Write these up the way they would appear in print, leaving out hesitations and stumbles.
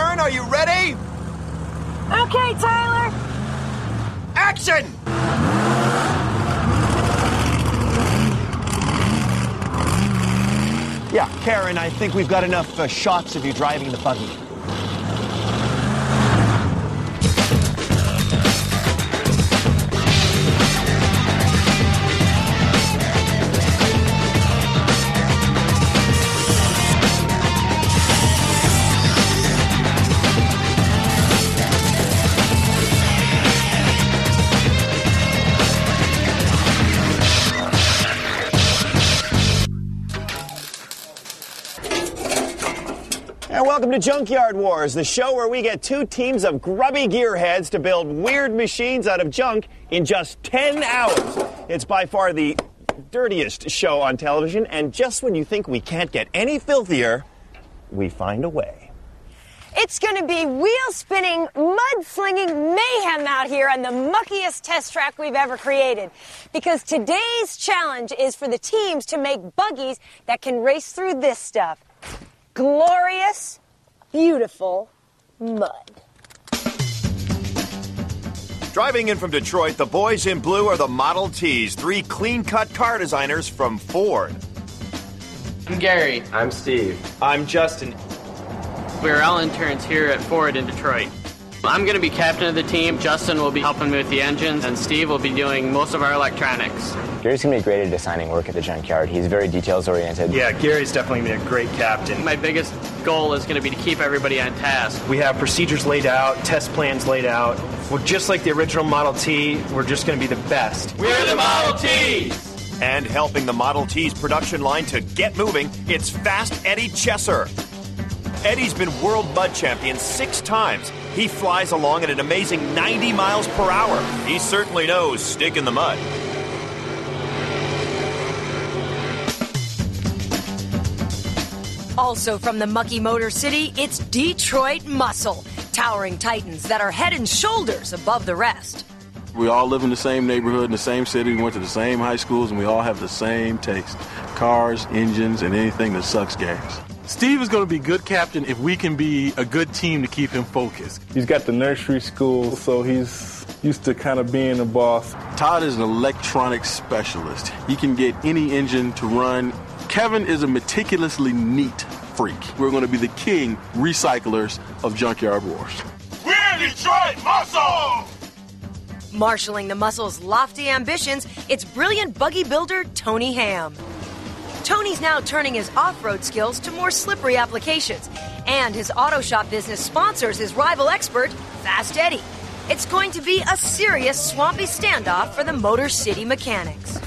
Karen, are you ready? Okay, Tyler. Action! Yeah, Karen, I think we've got enough shots of you driving the buggy. And welcome to Junkyard Wars, the show where we get two teams of grubby gearheads to build weird machines out of junk in just 10 hours. It's by far the dirtiest show on television, and just when you think we can't get any filthier, we find a way. It's going to be wheel-spinning, mud-slinging mayhem out here on the muckiest test track we've ever created. Because today's challenge is for the teams to make buggies that can race through this stuff. Glorious, beautiful mud. Driving in from Detroit, the boys in blue are the Model Ts, three clean-cut car designers from Ford. I'm Gary. I'm Steve. I'm Justin. We're all interns here at Ford in Detroit. I'm going to be captain of the team. Justin will be helping me with the engines, and Steve will be doing most of our electronics. Gary's going to be great at designing work at the junkyard. He's very details-oriented. Yeah, Gary's definitely going to be a great captain. My biggest goal is going to be to keep everybody on task. We have procedures laid out, test plans laid out. We're just like the original Model T. We're just going to be the best. We're the Model Ts! And helping the Model T's production line to get moving, it's Fast Eddie Chesser. Eddie's been world mud champion 6 times. He flies along at an amazing 90 miles per hour. He certainly knows stick in the mud. Also from the mucky Motor City, it's Detroit Muscle, towering titans that are head and shoulders above the rest. We all live in the same neighborhood, in the same city, we went to the same high schools, and we all have the same taste. Cars, engines, and anything that sucks gas. Steve is going to be good captain if we can be a good team to keep him focused. He's got the nursery school, so he's used to kind of being a boss. Todd is an electronics specialist. He can get any engine to run. Kevin is a meticulously neat freak. We're going to be the king recyclers of Junkyard Wars. We're Detroit Muscle! Marshalling the Muscle's lofty ambitions, it's brilliant buggy builder Tony Ham. Tony's now turning his off-road skills to more slippery applications, and his auto shop business sponsors his rival expert, Fast Eddie. It's going to be a serious swampy standoff for the Motor City mechanics.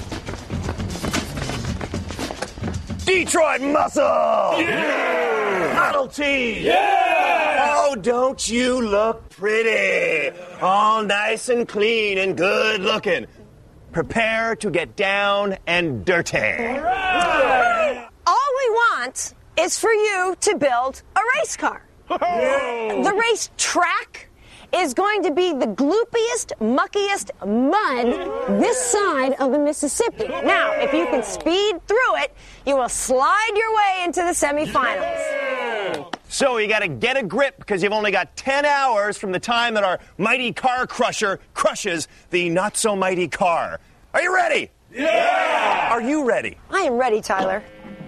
Detroit Muscle! Yeah! Model T! Yeah! Oh, don't you look pretty? All nice and clean and good looking. Prepare to get down and dirty. Right. All we want is for you to build a race car. Whoa. The race track is going to be the gloopiest, muckiest mud this side of the Mississippi. Now, if you can speed through it, you will slide your way into the semifinals. So you got to get a grip because you've only got 10 hours from the time that our mighty car crusher crushes the not-so-mighty car. Are you ready? Yeah! Are you ready? I am ready, Tyler.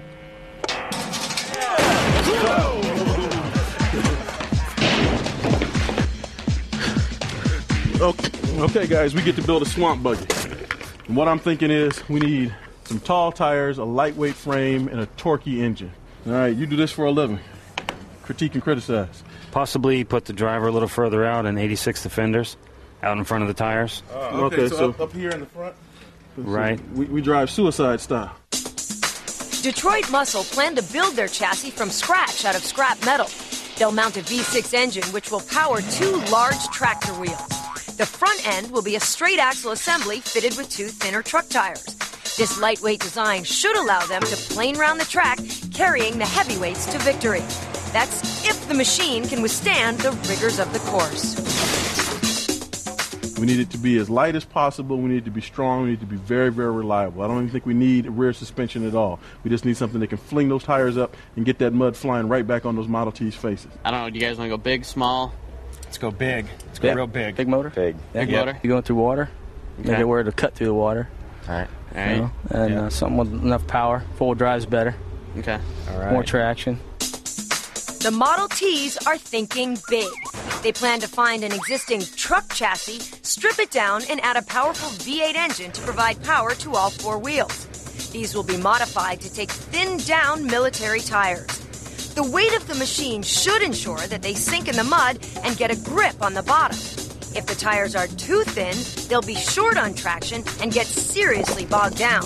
Okay, guys, we get to build a swamp buggy. And what I'm thinking is we need some tall tires, a lightweight frame, and a torquey engine. All right, you do this for a living. Critique and criticize. Possibly put the driver a little further out and 86 defenders out in front of the tires. Okay, so up here in the front? Right. We drive suicide style. Detroit Muscle plan to build their chassis from scratch out of scrap metal. They'll mount a V6 engine which will power 2 large tractor wheels. The front end will be a straight axle assembly fitted with 2 thinner truck tires. This lightweight design should allow them to plane round the track, carrying the heavyweights to victory. That's if the machine can withstand the rigors of the course. We need it to be as light as possible. We need it to be strong. We need it to be very, very reliable. I don't even think we need rear suspension at all. We just need something that can fling those tires up and get that mud flying right back on those Model T's faces. I don't know, do you guys want to go big, small? Let's go big. Let's go real big. Big motor? Big. Big motor? You going through water? Okay. Make it where it'll cut through the water. All right. All right. You know? And something with enough power. Four-wheel drive's better. Okay. All right. More traction. The Model Ts are thinking big. They plan to find an existing truck chassis, strip it down, and add a powerful V8 engine to provide power to all four wheels. These will be modified to take thinned-down military tires. The weight of the machine should ensure that they sink in the mud and get a grip on the bottom. If the tires are too thin, they'll be short on traction and get seriously bogged down.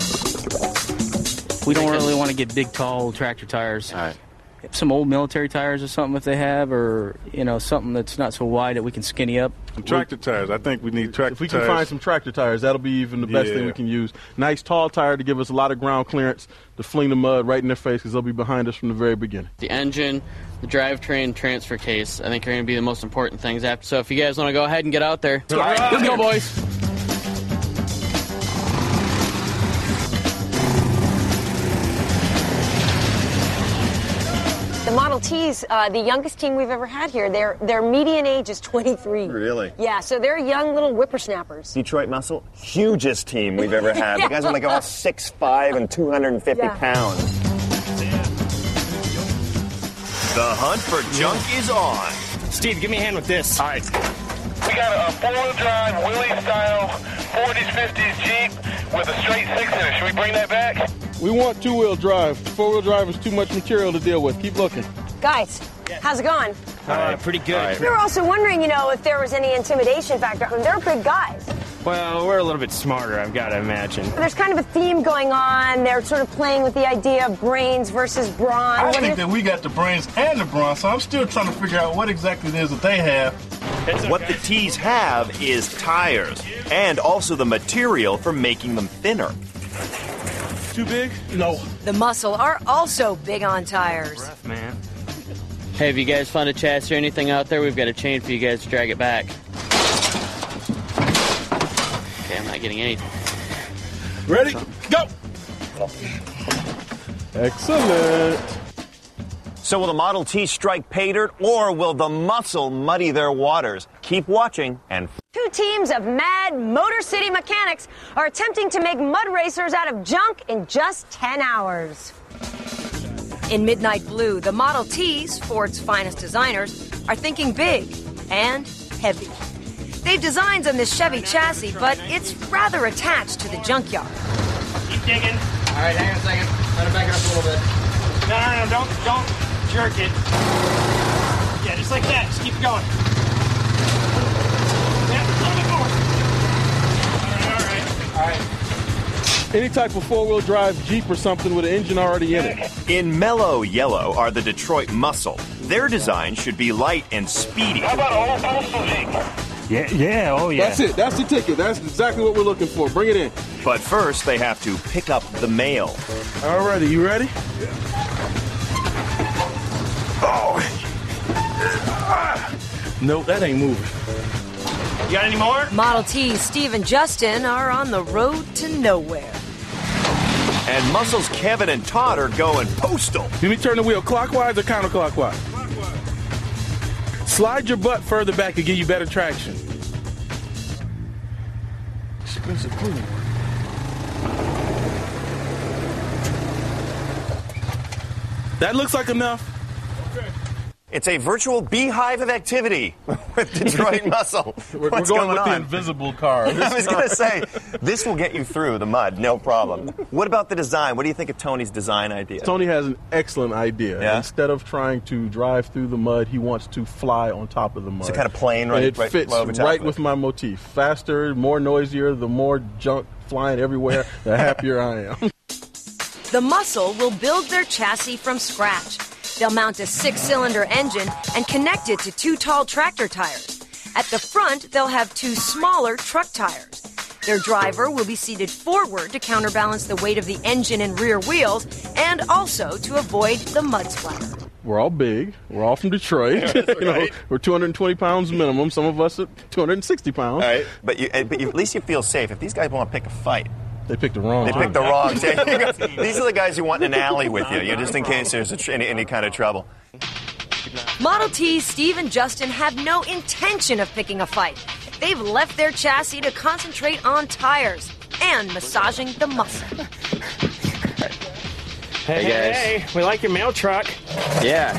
We don't really want to get big, tall tractor tires. All right. Some old military tires or something if they have, or, you know, something that's not so wide that we can skinny up. Some tractor tires. I think we need tractor tires. If we can find some tractor tires, that'll be even the best thing we can use. Nice tall tire to give us a lot of ground clearance to fling the mud right in their face because they'll be behind us from the very beginning. The engine, the drivetrain, transfer case, I think are going to be the most important things after. So if you guys want to go ahead and get out there. All right. Let's go, boys. The Model Ts, the youngest team we've ever had here, their median age is 23. Really? Yeah, so they're young little whippersnappers. Detroit Muscle, hugest team we've ever had. Yeah. The guys are like all 6'5" and 250 pounds. The hunt for junk is on. Steve, give me a hand with this. All right. We got a four-wheel drive, Willie-style 40s, 50s Jeep with a straight six-cylinder. Should we bring that back? We want two-wheel drive. Four-wheel drive is too much material to deal with. Keep looking. Guys, how's it going? Pretty good. We were also wondering, you know, if there was any intimidation factor. I mean, they're big guys. Well, we're a little bit smarter, I've got to imagine. There's kind of a theme going on. They're sort of playing with the idea of brains versus brawn. I think that we got the brains and the brawn, so I'm still trying to figure out what exactly it is that they have. What the T's have is tires and also the material for making them thinner. Too big? No. The Muscle are also big on tires. Man. Hey, have you guys found a chassis or anything out there? We've got a chain for you guys to drag it back. Okay, I'm not getting anything. Ready? Go! Excellent. So will the Model T strike pay dirt, or will the Muscle muddy their waters? Keep watching and... Two teams of mad Motor City mechanics are attempting to make mud racers out of junk in just 10 hours. In Midnight Blue, the Model Ts, Ford's finest designers, are thinking big and heavy. They've designs on this Chevy chassis, but it's rather attached to the junkyard. Keep digging. All right, hang on a second. Try to back it up a little bit. No, don't jerk it. Yeah, just like that. Just keep it going. Yeah, a little bit more. All right. Any type of four-wheel drive Jeep or something with an engine already in it. In mellow yellow are the Detroit Muscle. Their design should be light and speedy. How about an old postal Jeep? Yeah, oh yeah. That's it. That's the ticket. That's exactly what we're looking for. Bring it in. But first, they have to pick up the mail. All righty, you ready? Nope, that ain't moving. You got any more? Model Ts, Steve and Justin are on the road to nowhere. And Muscle's Kevin and Todd are going postal. Let me turn the wheel clockwise or counterclockwise? Slide your butt further back to give you better traction. Expensive cleaning. That looks like enough. It's a virtual beehive of activity with Detroit Muscle. We're What's going with on? the invisible car. I was going to say, this will get you through the mud, no problem. What about the design? What do you think of Tony's design idea? Tony has an excellent idea. Yeah? Instead of trying to drive through the mud, he wants to fly on top of the mud. So kind of plane right, and it right fits over top right of it. with my motif. Faster, more noisier, the more junk flying everywhere, the happier I am. The Muscle will build their chassis from scratch. They'll mount a 6-cylinder engine and connect it to 2 tall tractor tires. At the front, they'll have 2 smaller truck tires. Their driver will be seated forward to counterbalance the weight of the engine and rear wheels, and also to avoid the mud splatter. We're all big. We're all from Detroit. We're 220 pounds minimum. Some of us are 260 pounds. All right. But at least you feel safe. If these guys want to pick a fight, they picked the wrong. They picked the wrong. These are the guys who want in an alley with you, just in case there's any kind of trouble. Model T's Steve and Justin have no intention of picking a fight. They've left their chassis to concentrate on tires and massaging the muscle. Hey, guys. Hey, we like your mail truck. Yeah.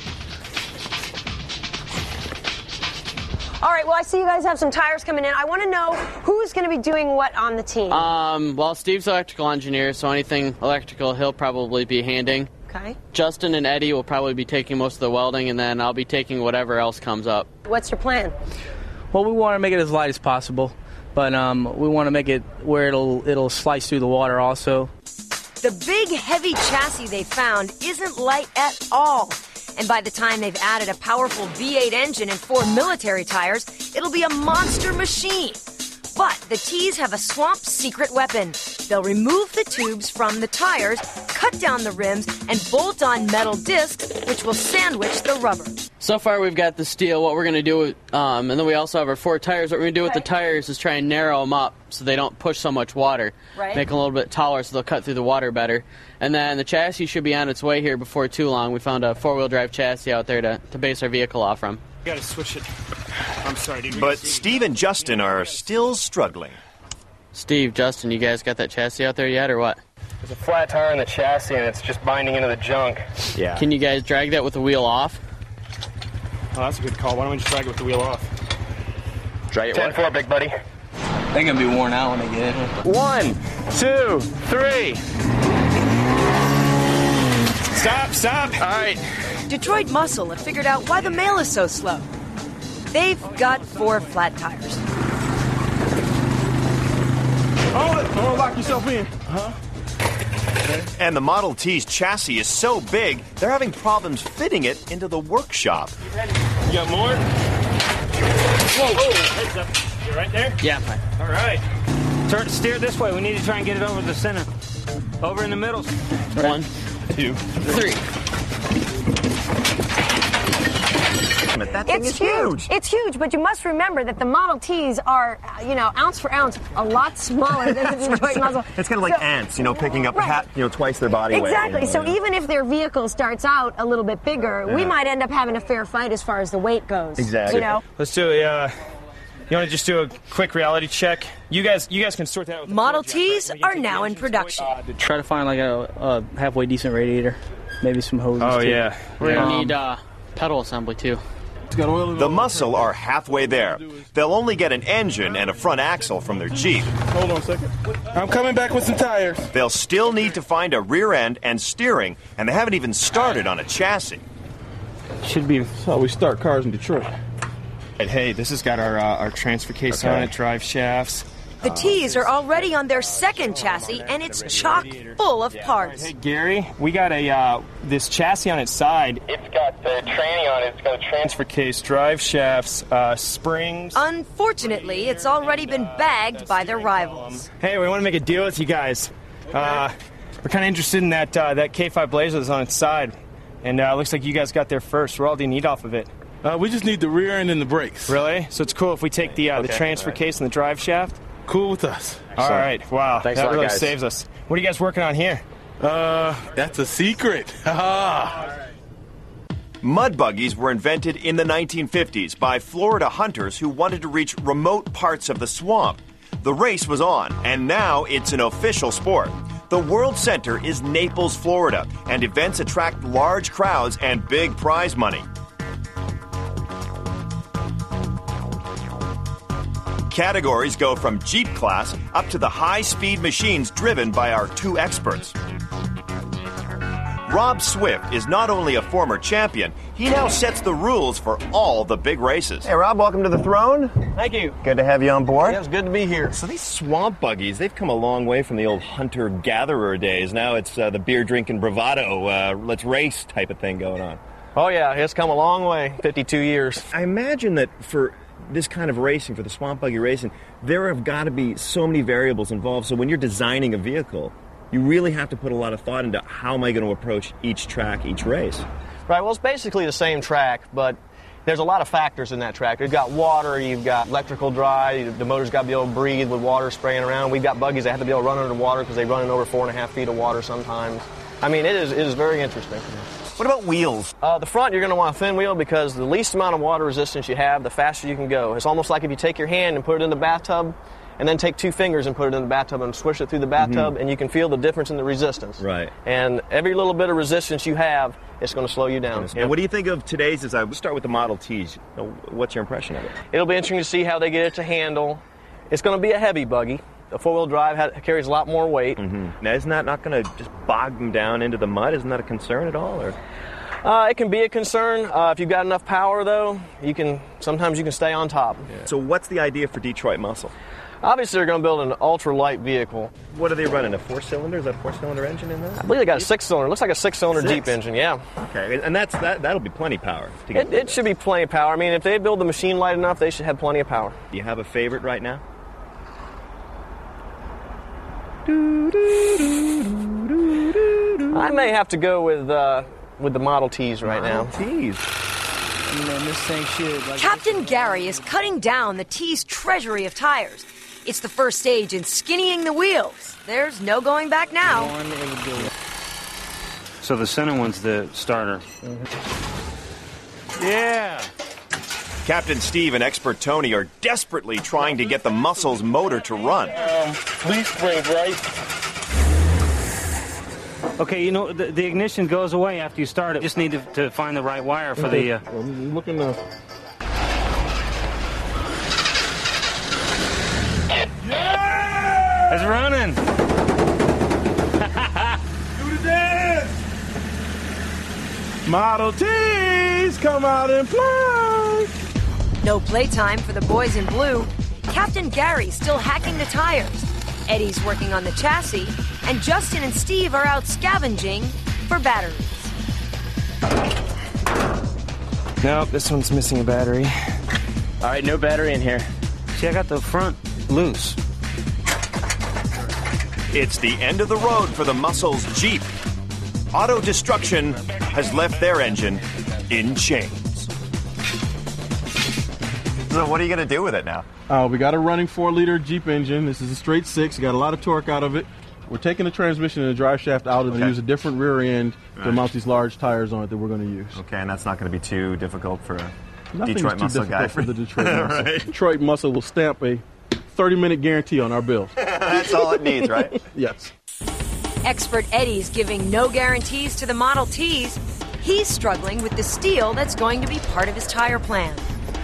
All right, well, I see you guys have some tires coming in. I want to know who's going to be doing what on the team. Well, Steve's electrical engineer, so anything electrical he'll probably be handing. Okay. Justin and Eddie will probably be taking most of the welding, and then I'll be taking whatever else comes up. What's your plan? Well, we want to make it as light as possible, but we want to make it where it'll slice through the water also. The big, heavy chassis they found isn't light at all. And by the time they've added a powerful V8 engine and 4 military tires, it'll be a monster machine. But the T's have a swamp secret weapon. They'll remove the tubes from the tires, cut down the rims, and bolt on metal discs, which will sandwich the rubber. So far, we've got the steel. What we're going to do, and then we also have our 4 tires. What we're going to do with the tires is try and narrow them up so they don't push so much water. Right. Make them a little bit taller so they'll cut through the water better. And then the chassis should be on its way here before too long. We found a 4-wheel drive chassis out there to base our vehicle off from. You got to switch it. I'm sorry, dude. But Steve and Justin are still struggling. Steve, Justin, you guys got that chassis out there yet, or what? There's a flat tire in the chassis, and it's just binding into the junk. Yeah. Can you guys drag that with the wheel off? Oh, that's a good call. Why don't we just drag it with the wheel off? Drag it 10-4, big buddy. They're going to be worn out when they get in. 1, 2, 3. Stop. All right. Detroit Muscle have figured out why the mail is so slow. They've got 4 flat tires. Hold it. Don't lock yourself in. And the Model T's chassis is so big, they're having problems fitting it into the workshop. You got more? Whoa. Heads up. You right there? Yeah, fine. All right. Steer this way. We need to try and get it over the center. Over in the middle. 1, 2, 3. That thing is huge. It's huge, but you must remember that the Model Ts are, ounce for ounce, a lot smaller than the Detroit Muscle. It's kind of like ants, picking up twice their body weight. Exactly. So even if their vehicle starts out a little bit bigger, we might end up having a fair fight as far as the weight goes. Exactly. Let's do it. You want to just do a quick reality check? You guys can sort that out with the Model Jack, Ts right? are now in production. Try to find like a halfway decent radiator, maybe some hoses. Oh, too. yeah. We're going to need pedal assembly, too. The Muscle are halfway there. They'll only get an engine and a front axle from their Jeep. Hold on a second. I'm coming back with some tires. They'll still need to find a rear end and steering, and they haven't even started on a chassis. Should be how we start cars in Detroit. Hey, this has got our transfer case on it, drive shafts. The T's are already on their second chassis, and it's chock full of parts. Hey, Gary, we got this chassis on its side. It's got the tranny on it. It's got a transfer case, drive shafts, springs. Unfortunately, it's already been bagged by their rivals. Hey, we want to make a deal with you guys. We're kind of interested in that K5 Blazer that's on its side. And it looks like you guys got there first. What all do you need off of it? We just need the rear end and the brakes. Really? So it's cool if we take the transfer case and the drive shaft? Cool with us. All right. Wow. Thanks that a lot, really guys. saves us. What are you guys working on here? That's a secret. Mud buggies were invented in the 1950s by Florida hunters who wanted to reach remote parts of the swamp. The race was on, and now it's an official sport. The World Center is Naples, Florida, and events attract large crowds and big prize money. Categories go from Jeep class up to the high-speed machines driven by our 2 experts. Rob Swift is not only a former champion, he now sets the rules for all the big races. Hey, Rob, welcome to the throne. Thank you. Good to have you on board. Yeah, it's good to be here. So these swamp buggies, they've come a long way from the old hunter-gatherer days. Now it's the beer-drinking bravado, let's race type of thing going on. Oh, yeah, it's come a long way. 52 years. I imagine that for this kind of racing, for the swamp buggy racing, there have got to be so many variables involved. So when you're designing a vehicle, you really have to put a lot of thought into how am I going to approach each track, each race. Right, well, it's basically the same track, but there's a lot of factors in that track. You've got water, you've got electrical drive, the motor's got to be able to breathe with water spraying around. We've got buggies that have to be able to run under water because they run in over 4.5 feet of water sometimes. I mean, it is very interesting. What about wheels? The front, you're going to want a thin wheel because the least amount of water resistance you have, the faster you can go. It's almost like if you take your hand and put it in the bathtub, and then take 2 fingers and put it in the bathtub and swish it through the bathtub, and you can feel the difference in the resistance. Right. And every little bit of resistance you have, it's going to slow you down. And what do you think of today's design? We'll start with the Model Ts. What's your impression of it? It'll be interesting to see how they get it to handle. It's going to be a heavy buggy. The four-wheel drive carries a lot more weight. Now, isn't that not going to just bog them down into the mud? Isn't that a concern at all? Or? It can be a concern. If you've got enough power, though, sometimes you can stay on top. Yeah. So what's the idea for Detroit Muscle? Obviously, they're going to build an ultra-light vehicle. What are they running, a 4-cylinder? Is that a 4-cylinder engine in there? I believe they got a 6-cylinder. It looks like a 6-cylinder Jeep engine, yeah. Okay, and that'll be plenty of power. To get it should be plenty of power. I mean, if they build the machine light enough, they should have plenty of power. Do you have a favorite right now? I may have to go with the Model Ts right now. Ts. This thing should. Captain Gary is cutting down the T's treasury of tires. It's the first stage in skinnying the wheels. There's no going back now. So the center one's the starter. Yeah. Captain Steve and Expert Tony are desperately trying to get the Muscle's motor to run. Leaf springs, right? Okay, the ignition goes away after you start it. Just need to find the right wire for the... I'm looking up. Yeah! It's running! Do the dance! Model T's, come out and play! No playtime for the boys in blue. Captain Gary's still hacking the tires. Eddie's working on the chassis, and Justin and Steve are out scavenging for batteries. Nope, this one's missing a battery. All right, no battery in here. See, I got the front loose. It's the end of the road for the Muscle's Jeep. Auto Destruction has left their engine in chains. So what are you going to do with it now? We got a running 4-liter Jeep engine. This is a straight 6. Got a lot of torque out of it. We're taking the transmission and the drive shaft out and use a different rear end to mount these large tires on it that we're going to use. Okay, and that's not going to be too difficult for a Nothing Detroit is too Muscle guy. difficult for the Detroit Muscle. Right. Detroit Muscle will stamp a 30-minute guarantee on our bill. That's all it needs, right? Yes. Expert Eddie's giving no guarantees to the Model Ts. He's struggling with the steel that's going to be part of his tire plan.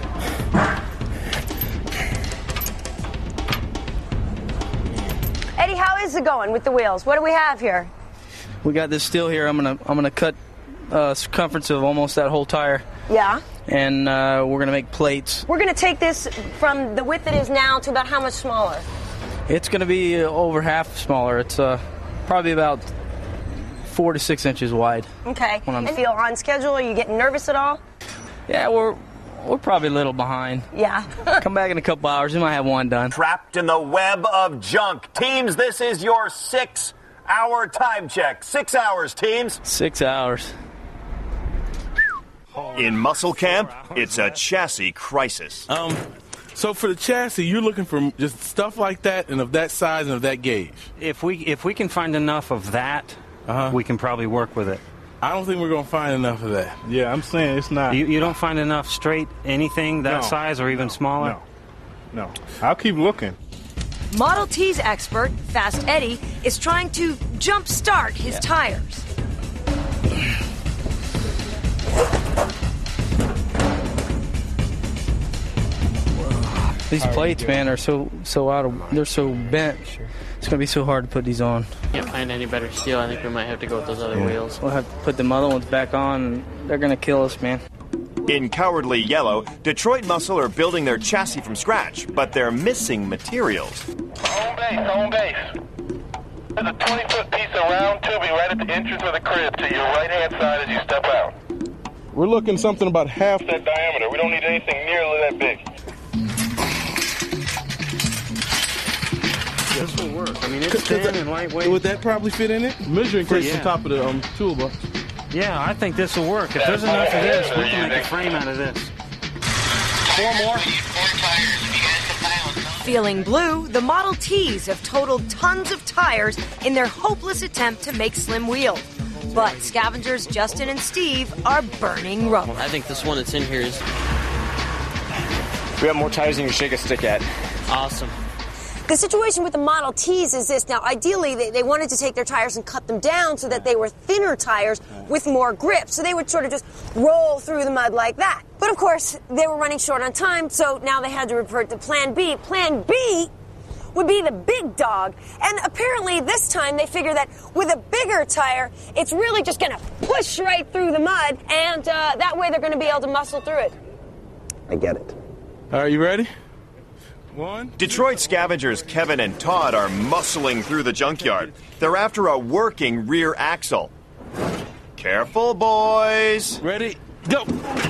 Eddie, how is it going with the wheels? What do we have here? We got this steel here. I'm gonna cut circumference of almost that whole tire. Yeah. And we're gonna make plates. We're going to take this from the width it is now to about how much smaller? It's gonna be over half smaller. It's probably about 4 to 6 inches wide. Okay. And feel on schedule? Are you getting nervous at all? Yeah, we're probably a little behind. Yeah. Come back in a couple hours. We might have one done. Trapped in the web of junk. Teams, this is your 6-hour time check. 6 hours, teams. 6 hours. In Muscle Camp, it's a chassis crisis. So for the chassis, you're looking for just stuff like that and of that size and of that gauge. If we can find enough of that, we can probably work with it. I don't think we're going to find enough of that. Yeah, I'm saying it's not. You don't find enough straight anything that size or even smaller? No. I'll keep looking. Model T's expert, Fast Eddie, is trying to jump-start his tires. These plates, man, are so they're so bent. It's gonna be so hard to put these on. Can't find any better steel. I think we might have to go with those other wheels. We'll have to put them other ones back on, and they're gonna kill us, man. In Cowardly Yellow, Detroit Muscle are building their chassis from scratch, but they're missing materials. Home base. There's a 20-foot piece of round tubing right at the entrance of the crib to your right-hand side as you step out. We're looking something about half that diameter. We don't need anything nearly that big. This will work. I mean, it's thin and lightweight. Would that probably fit in it? Measuring tape's on top of the toolbox. Yeah, I think this will work. If there's enough of this, we can make a frame out of this. 4 more. Feeling blue, the Model Ts have totaled tons of tires in their hopeless attempt to make slim wheels. But scavengers Justin and Steve are burning rubber. I think this one that's in here is We have more tires than you can shake a stick at. awesome. The situation with the Model Ts is this. Now, ideally, they wanted to take their tires and cut them down so that they were thinner tires with more grip. So they would sort of just roll through the mud like that. But, of course, they were running short on time, so now they had to revert to Plan B. Plan B would be the big dog. And apparently this time they figure that with a bigger tire, it's really just going to push right through the mud, and that way they're going to be able to muscle through it. I get it. All right, you ready? Detroit scavengers Kevin and Todd are muscling through the junkyard. They're after a working rear axle. Careful, boys. Ready? Go.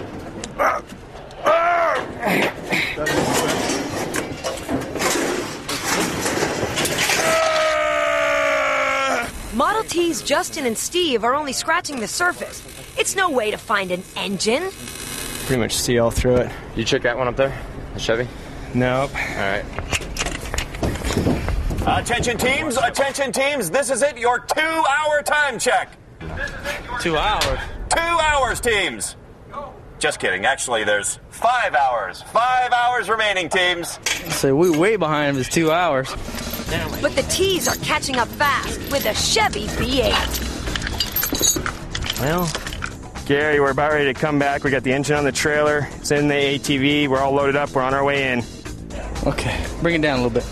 Model T's Justin and Steve are only scratching the surface. It's no way to find an engine. Pretty much see all through it. You check that one up there? The Chevy? Nope. All right. Attention teams, this is it, your 2-hour time check. 2 hours? 2 hours, teams. Just kidding, actually there's 5 hours. 5 hours remaining, teams. So we're way behind them. It's 2 hours. But the T's are catching up fast with a Chevy V8. Well, Gary, we're about ready to come back. We got the engine on the trailer. It's in the ATV. We're all loaded up. We're on our way in. Okay, bring it down a little bit.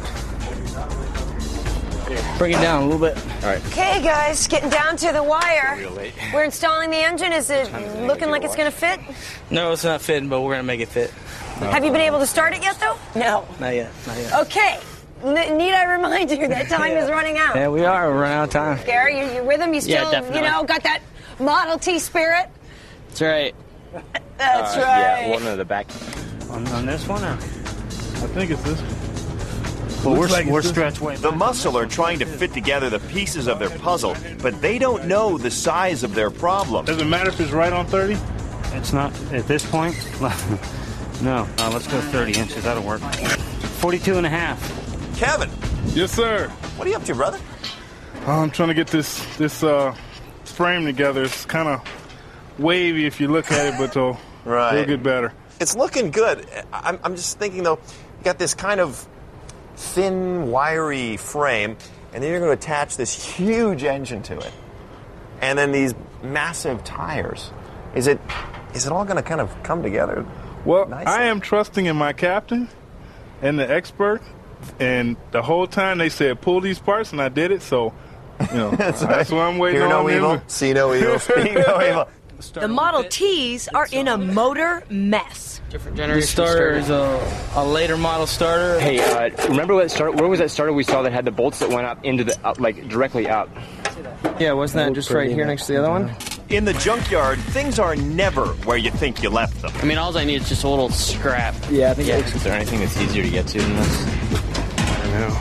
Bring it down a little bit. All right. Okay, guys, getting down to the wire. Real late. We're installing the engine. Is it looking like it's going to fit? No, it's not fitting, but we're going to make it fit. Have you been able to start it yet, though? No. Not yet. Okay. Need I remind you that time is running out? Yeah, we are. We're running out of time. Gary, you're with him? You still, got that Model T spirit? That's right. That's right. Yeah, one in the back. On this one, or? I think it's this. Well, we're stretched way. The muscle are trying to fit together the pieces of their puzzle, but they don't know the size of their problem. Does it matter if it's right on 30? It's not at this point. No. Let's go 30 inches. That'll work. 42 and a half. Kevin, Yes, sir. what are you up to, brother? I'm trying to get this frame together. It's kind of wavy if you look at it, but it'll get better. It's looking good. I'm just thinking, though, you got this kind of thin, wiry frame, and then you're going to attach this huge engine to it. And then these massive tires. Is it all going to kind of come together? Well, nicely? I am trusting in my captain and the expert, and the whole time they said pull these parts, and I did it. So, that's what I'm waiting on. Hear no evil, see no evil, speak no evil. The Model Ts are in a motor mess. Different The generation starter is a later model starter. Hey, remember where was that starter we saw that had the bolts that went up into the directly up? Yeah, wasn't that just right here next to the other one? In the junkyard, things are never where you think you left them. I mean, all I need is just a little scrap. Yeah, I think is there anything that's easier to get to than this? I don't know.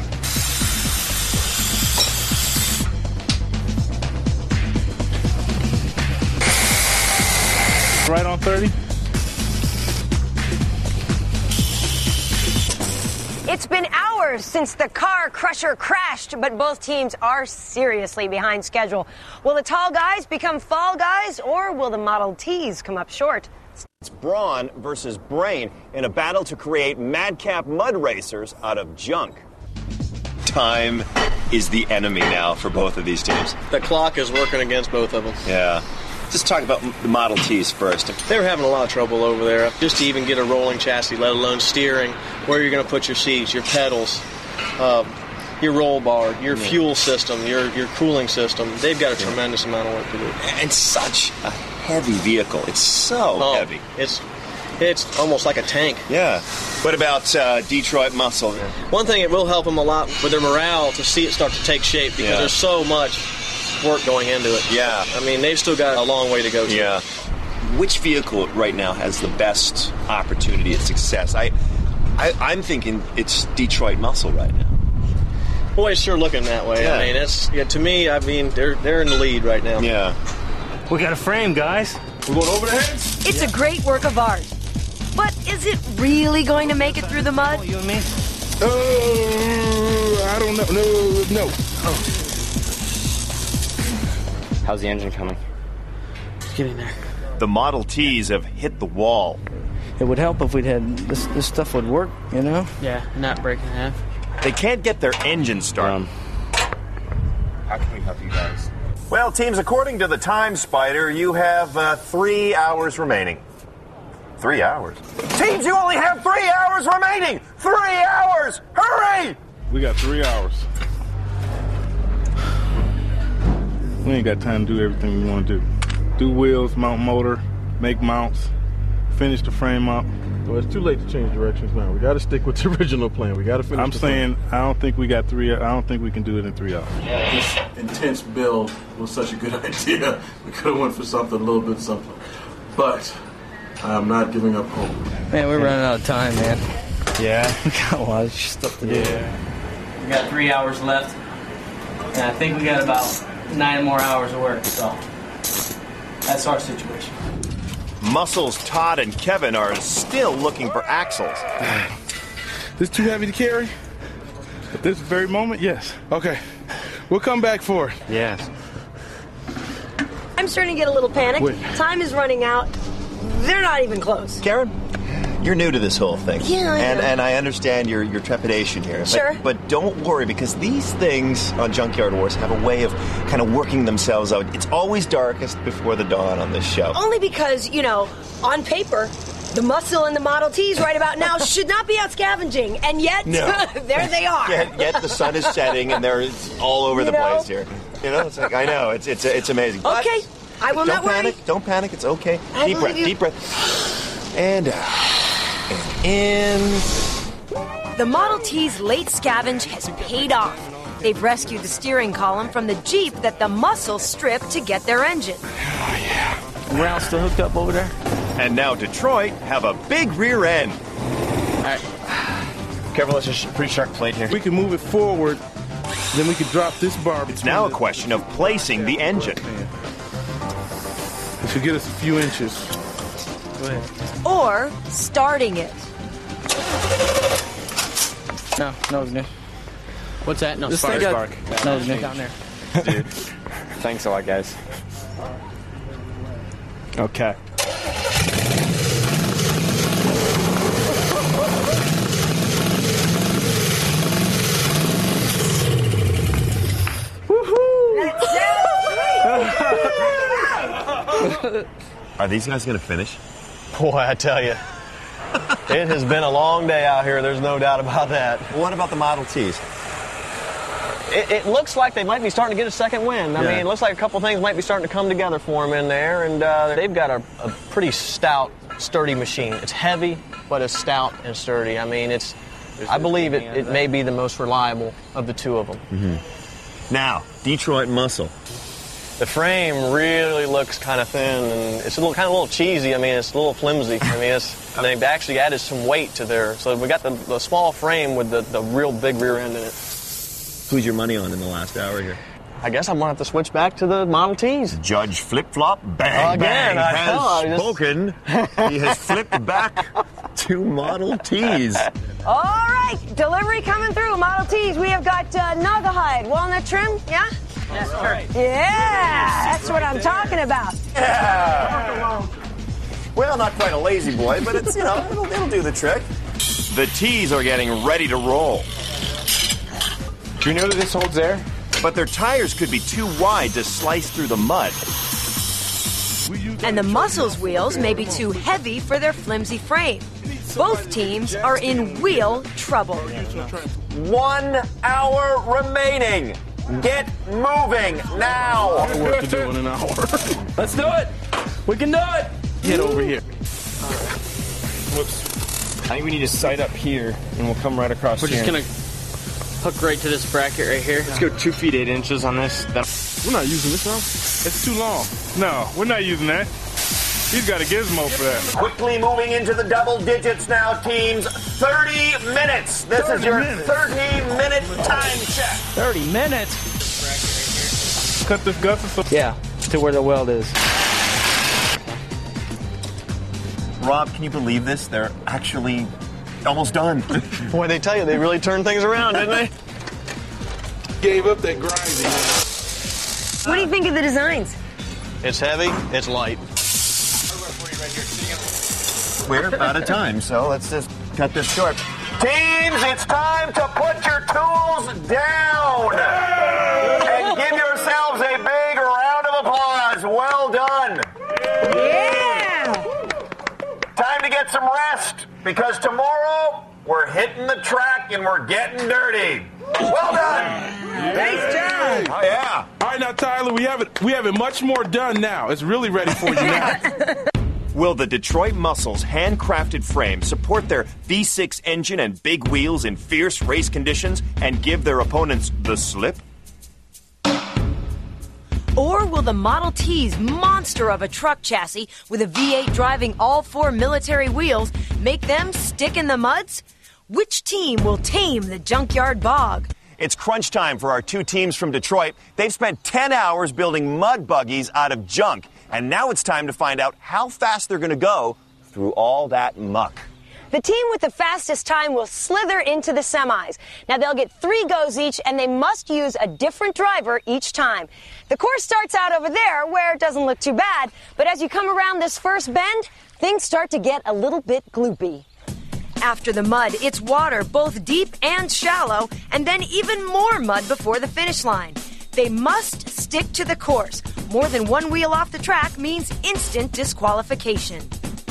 Right on 30? It's been hours since the car crusher crashed, but both teams are seriously behind schedule. Will the tall guys become fall guys, or will the Model Ts come up short? It's brawn versus brain in a battle to create madcap mud racers out of junk. Time is the enemy now for both of these teams. The clock is working against both of them. Yeah. Just talk about the Model Ts first. They were having a lot of trouble over there, just to even get a rolling chassis, let alone steering, where you're going to put your seats, your pedals, your roll bar, your fuel system, your cooling system. They've got a tremendous amount of work to do. And such a heavy vehicle. It's so heavy. It's almost like a tank. Yeah. What about Detroit Muscle? One thing, it will help them a lot with their morale to see it start to take shape, because there's so much work going into it. Yeah. I mean, they've still got a long way to go. Yeah. Which vehicle right now has the best opportunity at success? I'm thinking it's Detroit Muscle right now. Boy, it's sure looking that way. Yeah. I mean, to me, they're in the lead right now. Yeah. We got a frame, guys. We're going over the heads? It's a great work of art. But is it really going to make it through the mud? You and me? I don't know. No. Oh. How's the engine coming? It's getting there. The Model Ts have hit the wall. It would help if we'd had this stuff would work, you know? Yeah, not break in half. They can't get their engine started. How can we help you guys? Well, teams, according to the Time Spider, you have 3 hours remaining. 3 hours? Teams, you only have 3 hours remaining! 3 hours! Hurry! We got 3 hours. We ain't got time to do everything we want to do. Do wheels, mount motor, make mounts, finish the frame up. Well, it's too late to change directions now. We got to stick with the original plan. We got to finish. I'm saying I don't think we can do it in 3 hours. This intense build was such a good idea. We could have went for something a little bit simpler. But I'm not giving up hope. Man, we're running out of time, man. Yeah. We got a lot of stuff to do. Yeah. We got 3 hours left. And I think we got about 9 more hours of work, so that's our situation. Muscles Todd and Kevin are still looking for axles. This too heavy to carry? At this very moment, yes. Okay. We'll come back for it. Yes. I'm starting to get a little panicked. Wait. Time is running out. They're not even close. Karen, you're new to this whole thing. Yeah, I know. And I understand your trepidation here. Sure. But don't worry, because these things on Junkyard Wars have a way of kind of working themselves out. It's always darkest before the dawn on this show. Only because, you know, on paper, the Muscle and the Model Ts right about now should not be out scavenging. And yet, there they are. Yet the sun is setting and they're all over the place here. You know, it's like, I know, it's amazing. Okay, I will not worry. Don't panic, it's okay. I believe you. Deep breath. And out. And in. The Model T's late scavenge has paid off. They've rescued the steering column from the Jeep that the Muscle stripped to get their engine. Oh, yeah. Round still hooked up over there? And now Detroit have a big rear end. All right. Careful, it's a pretty sharp plate here. We can move it forward, then we can drop this bar. It's now a question of placing the engine. It should get us a few inches. Go ahead. Or starting it. No, it's new. What's that? No, This spark. thing got- No, it's new. Down there. Dude, thanks a lot, guys. Okay. Are these guys going to finish? Boy, I tell you, it has been a long day out here. There's no doubt about that. What about the Model Ts? It looks like they might be starting to get a second wind. I Yeah. mean, it looks like a couple things might be starting to come together for them in there, and they've got a pretty stout, sturdy machine. It's heavy, but it's stout and sturdy. I mean, I believe it may be the most reliable of the two of them. Mm-hmm. Now, Detroit Muscle. The frame really looks kind of thin, and it's a little cheesy. I mean, it's a little flimsy. I mean, they've actually added some weight to their. So we got the small frame with the real big rear end in it. Who's your money on in the last hour here? I guess I'm going to have to switch back to the Model Ts. Judge Flip Flop Bang Again, Bang I has know, spoken. He has flipped back to Model Ts. All right, delivery coming through. Model Ts. We have got Naugahyde, walnut trim. Yeah? That's perfect. Yeah, that's what I'm talking about. Yeah. Well, not quite a lazy boy, but it's, it'll do the trick. The T's are getting ready to roll. Do you know that this holds air? But their tires could be too wide to slice through the mud. And the Muscle's wheels may be too heavy for their flimsy frame. Both teams are in wheel trouble. 1 hour remaining. Get moving now. Work to do in an hour. Let's do it. We can do it. Get over here. Whoops. I think we need to sight up here, and we'll come right across We're here. just going to hook right to this bracket right here. Let's go 2 feet 8 inches on this. We're not using this now. It's too long. No, we're not using that. He's got a gizmo for that. Quickly moving into the double digits now, teams. 30 minutes. This is your 30-minute time check. 30 minutes. Cut this guts. Yeah, to where the weld is. Rob, can you believe this? They're actually almost done. Boy, they tell you, they really turned things around, didn't they? Gave up that grinding. What do you think of the designs? It's heavy, it's light. We're out of time, so let's just cut this short. Teams, it's time to put your tools down and give yourselves a big round of applause. Well done. Yeah! Time to get some rest because tomorrow we're hitting the track and we're getting dirty. Well done. Nice job. Oh, yeah. All right, now, Tyler, we have it much more done now. It's really ready for you now. Will the Detroit Muscles handcrafted frame support their V6 engine and big wheels in fierce race conditions and give their opponents the slip? Or will the Model T's monster of a truck chassis with a V8 driving all 4 military wheels make them stick in the muds? Which team will tame the junkyard bog? It's crunch time for our two teams from Detroit. They've spent 10 hours building mud buggies out of junk. And now it's time to find out how fast they're going to go through all that muck. The team with the fastest time will slither into the semis. Now, they'll get 3 goes each, and they must use a different driver each time. The course starts out over there, where it doesn't look too bad. But as you come around this first bend, things start to get a little bit gloopy. After the mud, it's water, both deep and shallow, and then even more mud before the finish line. They must stick to the course. More than one wheel off the track means instant disqualification.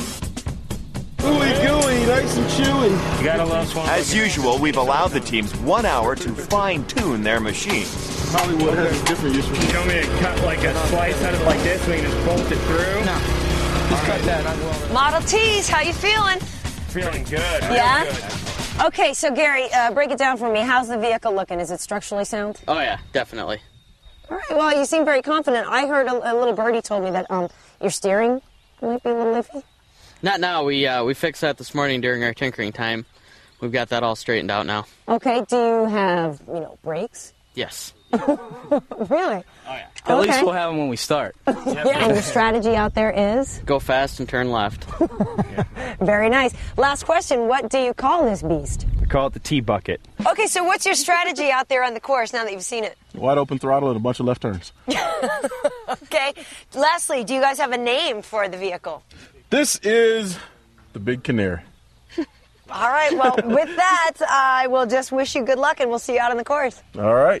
Ooey gooey, nice and chewy. You gotta love Swamp. As usual, we've allowed the teams 1 hour to fine-tune their machine. Hollywood has a different use for it. You want me to cut like a slice out of like this so we can just bolt it through? No. Just cut that. Model T's, how you feeling? Feeling good. Yeah? Real good. Okay, so Gary, break it down for me. How's the vehicle looking? Is it structurally sound? Oh, yeah, definitely. All right, well, you seem very confident. I heard a little birdie told me that your steering might be a little iffy. Not now. We fixed that this morning during our tinkering time. We've got that all straightened out now. Okay, do you have, brakes? Yes. Really? Oh, yeah. At least we'll have them when we start. Yeah, and your strategy out there is? Go fast and turn left. Very nice. Last question, what do you call this beast? We call it the T-bucket. Okay, so what's your strategy out there on the course now that you've seen it? Wide open throttle and a bunch of left turns. Okay. Lastly, do you guys have a name for the vehicle? This is the Big Canary. All right, well, with that, I will just wish you good luck, and we'll see you out on the course. All right.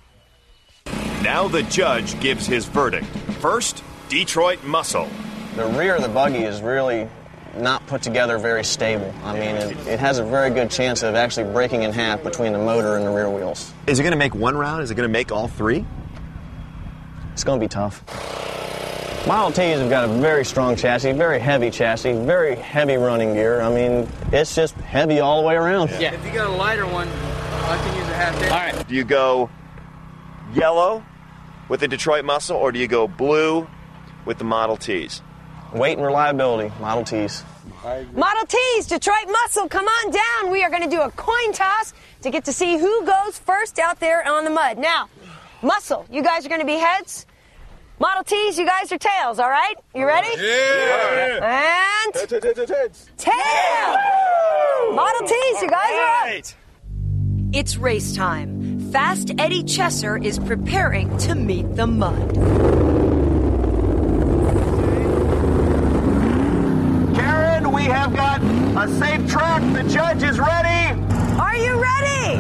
Now the judge gives his verdict. First, Detroit Muscle. The rear of the buggy is really not put together very stable. I mean, it has a very good chance of actually breaking in half between the motor and the rear wheels. Is it going to make one round? Is it going to make all 3? It's going to be tough. Model T's have got a very strong chassis, very heavy chassis, very heavy running gear. I mean, it's just heavy all the way around. Yeah. If you got a lighter one, I can use a half inch. All right. Do you go yellow with the Detroit Muscle, or do you go blue with the Model T's? Weight and reliability, Model T's. Model T's, Detroit Muscle, come on down. We are going to do a coin toss to get to see who goes first out there on the mud. Now, Muscle, you guys are going to be heads. Model T's, you guys are tails, all right? You ready? Yeah. And Tails. tail! Model T's, you guys are up. It's race time. Fast Eddie Chesser is preparing to meet the mud. Karen, we have got a safe track. The judge is ready. Are you ready?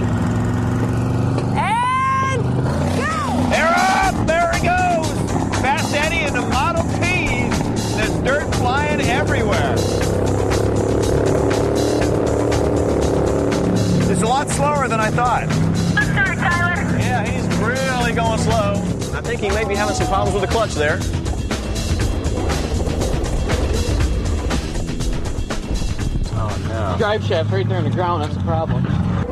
And go! They're up. There it goes. Fast Eddie and the Model T's. There's dirt flying everywhere. It's a lot slower than I thought. Let's start, Tyler. Yeah, he's really going slow. I think he may be having some problems with the clutch there. Oh, no. Drive shaft right there in the ground, that's the problem.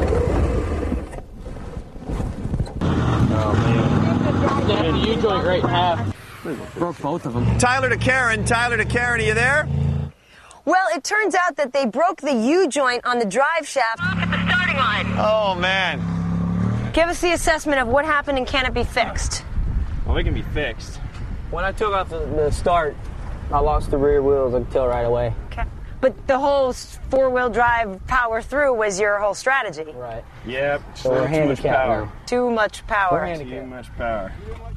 Oh, man. They had a U-joint right in half. Broke both of them. Tyler to Karen, are you there? Well, it turns out that they broke the U-joint on the drive shaft. Look at the starting line. Oh, man. Give us the assessment of what happened and can it be fixed? Well, they can be fixed. When I took off the start, I lost the rear wheels, I could tell right away. Okay. But the whole four-wheel drive power through was your whole strategy. Right. Yep. So we're too much power. Too much power. Too much power.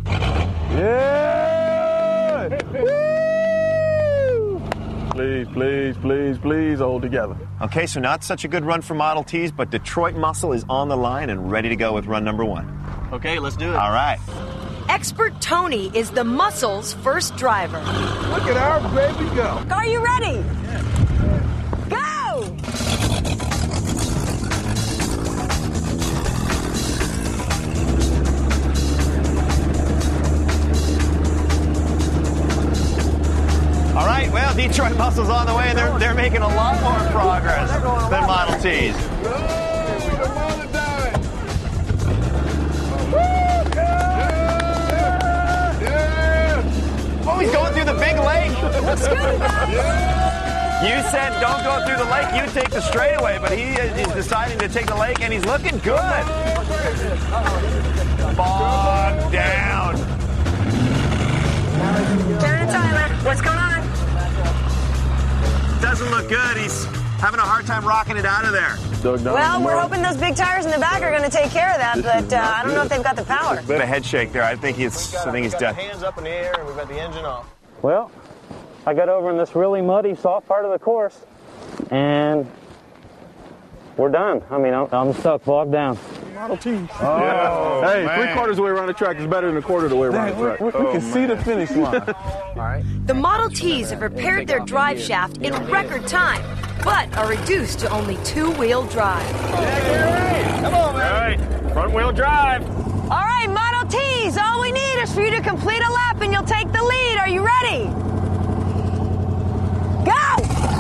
Yeah! Woo! Please, please, please, please hold together. Okay, so not such a good run for Model Ts, but Detroit Muscle is on the line and ready to go with run number 1. Okay, let's do it. All right. Expert Tony is the Muscle's first driver. Look at our baby go. Are you ready? Go! All right, well, Detroit Muscle's on the way, and they're making a lot more progress than Model Ts. Oh, he's going through the big lake. Looks good, guys. You said don't go through the lake, you take the straightaway, but he is deciding to take the lake, and he's looking good. Bogged down. Karen and Tyler, what's going on? Doesn't look good. He's having a hard time rocking it out of there. Well, we're hoping those big tires in the back are going to take care of that, but I don't know if they've got the power. Bit of head shake there. I think he's done. Hands up in the air, and we've got the engine off. Well, I got over in this really muddy, soft part of the course, and we're done. I mean, I'm stuck, bogged down. Model T. Oh, hey, man. 3/4 of the way around the track is better than 1/4 of the way around the track. We can see the finish line. All right. The Model Ts have repaired their drive shaft in record time, but are reduced to only two-wheel drive. Come on, man. All right, front-wheel drive. All right, Model Ts, all we need is for you to complete a lap and you'll take the lead. Are you ready? Go!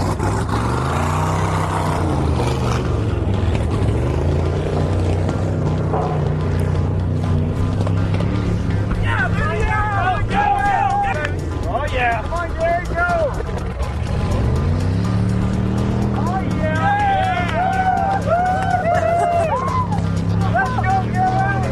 Oh, yeah. Come on, Gary, go. Oh, yeah. Let's go, Gary.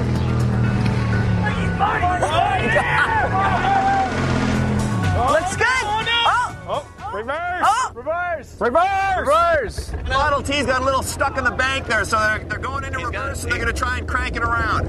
Looks good. Oh, reverse. Oh. Reverse. Reverse. Model T's got a little stuck in the bank there, so they're going into reverse, and they're going to try and crank it around.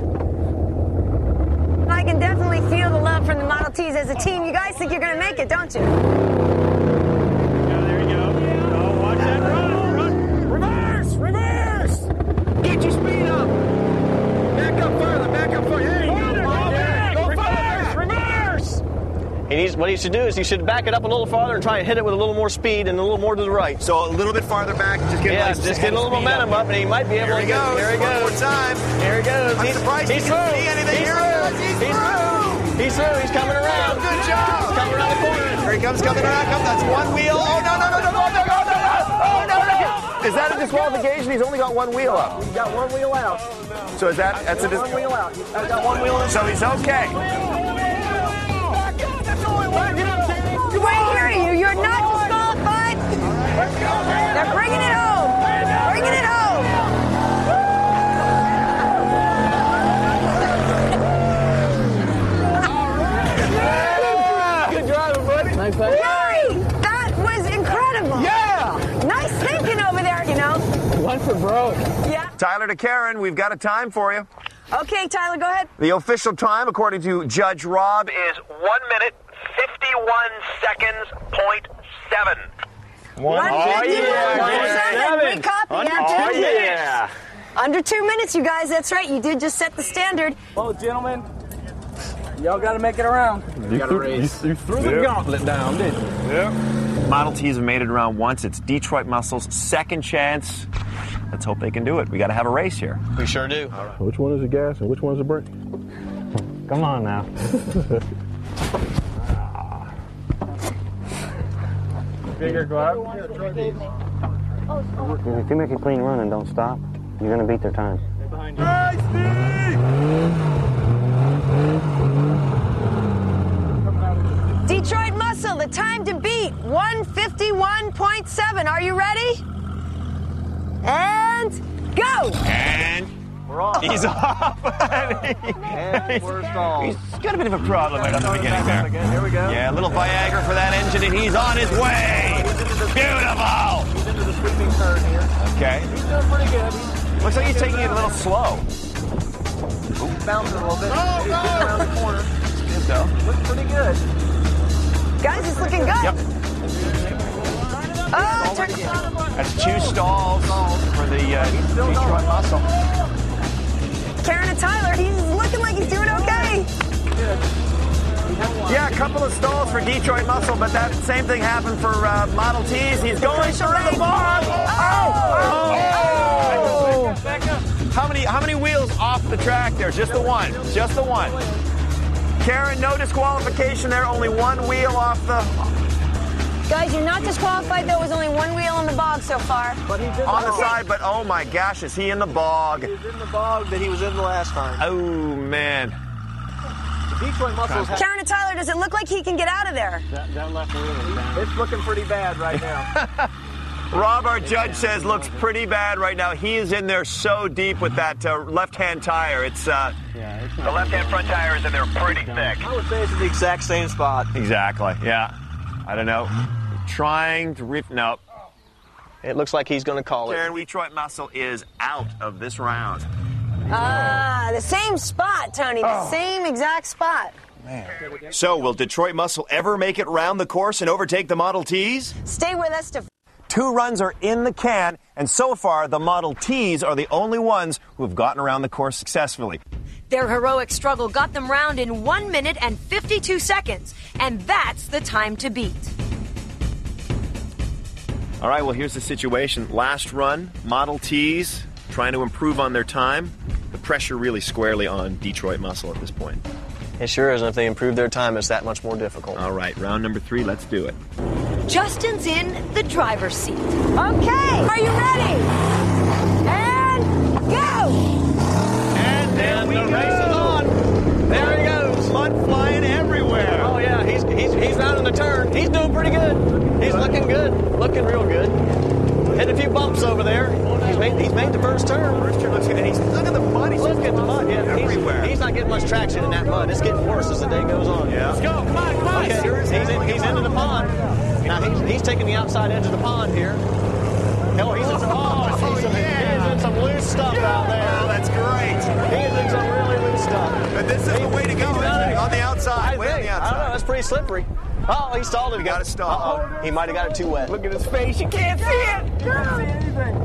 I can definitely feel the love from the Model Ts as a team. You guys think you're going to make it, don't you? Yeah, there you go. Oh, watch that run. Reverse. Reverse. Get your speed up. Back up further. There you go. Go fast. Reverse. What he should do is he should back it up a little farther and try and hit it with a little more speed and a little more to the right. So a little bit farther back. Just get a little momentum up, and he might be able to get it. Here he goes. One more time. Here he goes. I'm surprised he can see anything here. He's through. He's coming around. Good job. He's coming around the corner. Here he comes, coming around. That's one wheel. Oh, no. Is that a disqualification? He's only got one wheel up. He's got one wheel out. So that's a one wheel out. He's got one wheel in. So he's okay. We ain't hearing you. You're not disqualified. They're bringing it home. Bringing it home. Good driving, buddy. Nice play. Gary, that was incredible. Yeah. Nice thinking over there, you know. One for broke. Yeah. Tyler to Karen, we've got a time for you. Okay, Tyler, go ahead. The official time, according to Judge Rob, Is 1 minute, 51 seconds, .7. 1:51.7. Good copy. Oh, yeah. Under 2 minutes, you guys. That's right. You did just set the standard. Well, gentlemen, y'all got to make it around. You threw the gauntlet down, didn't you? Yep. Model T's have made it around once. It's Detroit Muscle's second chance. Let's hope they can do it. We got to have a race here. We sure do. Which one is the gas and which one is the brake? Come on now. Bigger glove. If you make a clean run and don't stop, you're going to beat their time. Detroit Muscle, the time to beat, 1:51.7. Are you ready? And go! And we're off. He's off. And we're stalled. He's got a bit of a problem right at the beginning there. Here we go. Yeah, a little Viagra for that engine, and he's on his way. Beautiful! He's into the sweeping turn here. Okay. He's doing pretty good. Looks like he's taking it a little slow. He's bouncing a little bit. Oh, He's getting around the corner. Good though. Looks pretty good. Guys, it's looking good. Yep. That's 2 stalls for the Detroit Muscle. Karen and Tyler, he's looking like he's doing okay. Yeah, a couple of stalls for Detroit Muscle, but that same thing happened for Model Ts. He's going through the bog. Oh! How many wheels off the track there? Just the one. Just the one. Karen, no disqualification there. Only one wheel off the... Guys, you're not disqualified. There was only one wheel on the bog so far. But he's in on the side, but oh my gosh, is he in the bog? He's in the bog that he was in the last time. Oh, man. The Detroit Muscles have... Karen and Tyler, does it look like he can get out of there? That left wheel is down. It's looking pretty bad right now. Rob, our judge, says looks pretty bad right now. He is in there so deep with that left-hand tire. It's the left-hand front tire is in there pretty thick. I would say it's in the exact same spot. Exactly, yeah. I don't know. Trying to no. It looks like he's going to call it. Karen, Detroit Muscle is out of this round. The same spot, Tony. The same exact spot. Man. So, will Detroit Muscle ever make it round the course and overtake the Model Ts? Stay with us to... 2 runs are in the can, and so far, the Model Ts are the only ones who have gotten around the course successfully. Their heroic struggle got them round in 1 minute and 52 seconds, and that's the time to beat. All right, well, here's the situation. Last run, Model Ts trying to improve on their time. The pressure really squarely on Detroit Muscle at this point. It sure is, and if they improve their time, it's that much more difficult. All right, round number 3, let's do it. Justin's in the driver's seat. Okay, are you ready? And go! And then the race is on. There he goes. Mud flying everywhere. Oh, yeah, he's down in the turn. He's doing pretty good. He's looking good. Looking real good. Hit a few bumps over there. He's made the first turn. First turn looks good. And look at the mud. He's Look at the mud. Yeah, everywhere. He's not getting much traction in that mud. It's getting worse as the day goes on. Yeah. Let's go. Come on. Okay. He's into the pond. Now he's taking the outside edge of the pond here. Oh, he's in some loose stuff out there. Oh, that's great. He is in some really loose stuff. But this is the way to go, isn't it? On the outside. Way on the outside. I don't know. That's pretty slippery. Oh, he stalled it. You got to stall. Uh-oh. He might have got it too wet. Look at his face. You can't see it. You can't see anything.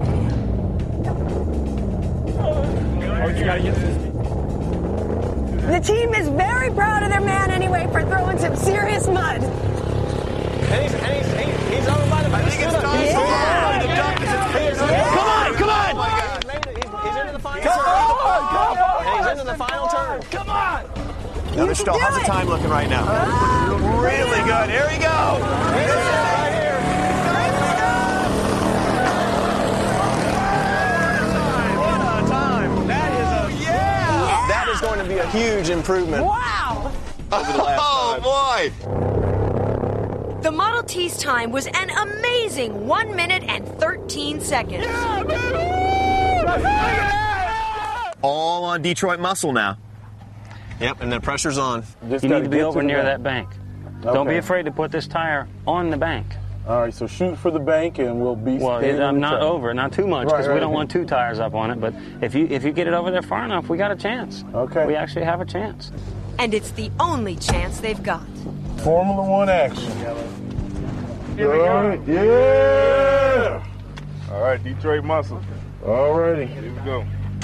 Oh, you got to get this. The team is very proud of their man anyway for throwing some serious mud. And he's over by the... I think it's time. Yeah. Come on. He's into the final turn. And he's into the final turn. Come on. Another stall. How's the time looking right now? Really good. Here we go. Right here. What a time. That is Going to be a huge improvement. Wow! Over the last time. Boy! The Model T's time was an amazing 1 minute and 13 seconds. Yeah, all on Detroit Muscle now. Yep, and the pressure's on. You need to be over near that bank. Okay. Don't be afraid to put this tire on the bank. All right, so shoot for the bank, and we'll be. Well, I'm not over, not too much, because we don't want 2 tires up on it. But if you get it over there far enough, we got a chance. Okay. We actually have a chance. And it's the only chance they've got. Formula One action. Here we go. Yeah. All right, Detroit Muscle. All righty. Here we go.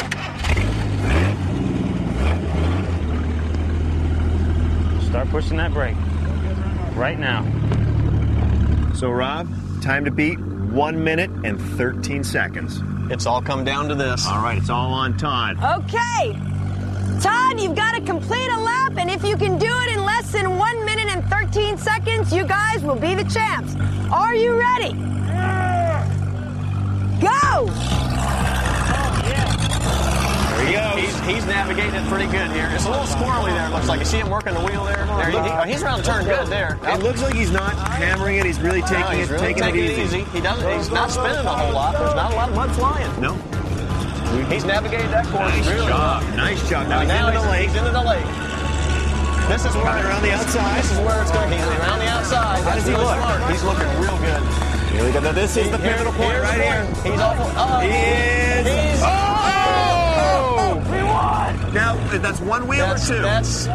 Start pushing that brake. Right now. So, Rob, time to beat 1 minute and 13 seconds. It's all come down to this. All right, it's all on Todd. Okay. Todd, you've got to complete a lap, and if you can do it in less than 1 minute and 13 seconds, you guys will be the champs. Are you ready? Go! There he goes. He's navigating it pretty good here. It's a little squirrely there, it looks like. You see him working the wheel there? He's around the turn good there. It looks like he's not hammering it. He's really taking it easy. He's not spinning a whole lot. There's not a lot of mud flying. No. He's navigated that course really well. Nice job. Now he's into the lake. This is where around the outside. This is where it's going. He's around the outside. How does he look? Smart. He's looking real good. Here we go. Now, this is the pivotal point right here. He's awful. He is. Oh! We won! Now, that's one wheel or two? That's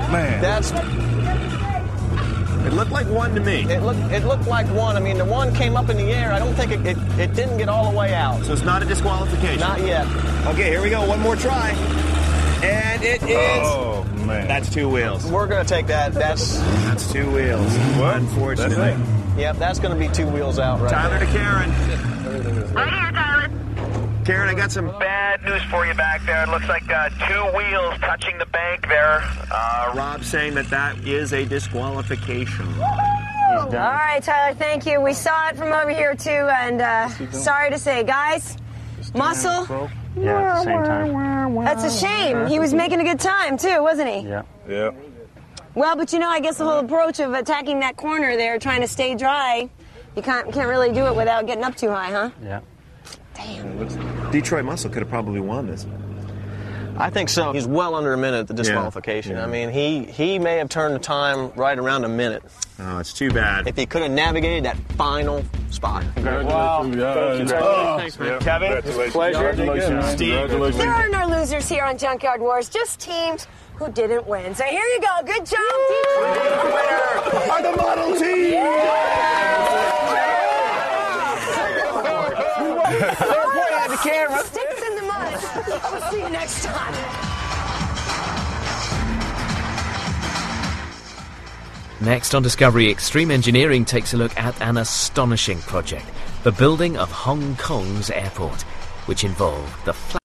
It looked like one to me. It looked like one. I mean, the one came up in the air. I don't think it didn't get all the way out. So it's not a disqualification? Not yet. Okay, here we go. One more try. And it is. Oh, man. That's two wheels. We're going to take that. That's two wheels. Unfortunately. Yep, that's going to be two wheels out right Tyler there. to Karen. Right here, Tyler. Karen, I got some Bad news for you back there. It looks like two wheels touching the bank there. Rob saying that is a disqualification. All right, Tyler, thank you. We saw it from over here, too, and sorry to say, guys, Muscle. Yeah, at the same time. That's a shame. He was making a good time, too, wasn't he? Yeah. Yeah. Well, but I guess the whole approach of attacking that corner there, trying to stay dry, you can't really do it without getting up too high, huh? Yeah. Damn. Detroit Muscle could have probably won this. I think so. He's well under a minute at the disqualification. Yeah. I mean, he may have turned the time right around a minute. Oh, it's too bad. If he could have navigated that final spot. Congratulations. Thanks, man. Kevin, pleasure. Steve. There are no losers here on Junkyard Wars, just teams who didn't win. So here you go. Good job, Detroit. The winner are the Model T. The camera. Sticks in the mud. We'll see you next time. Next on Discovery, Extreme Engineering takes a look at an astonishing project, the building of Hong Kong's airport, which involved the